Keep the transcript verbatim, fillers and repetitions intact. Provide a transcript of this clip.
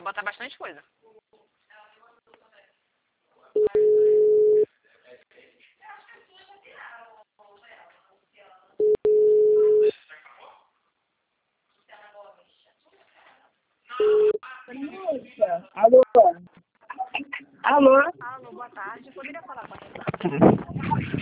Ela bota bastante coisa. Alô? Alô? Alô, boa tarde. Poderia falar com a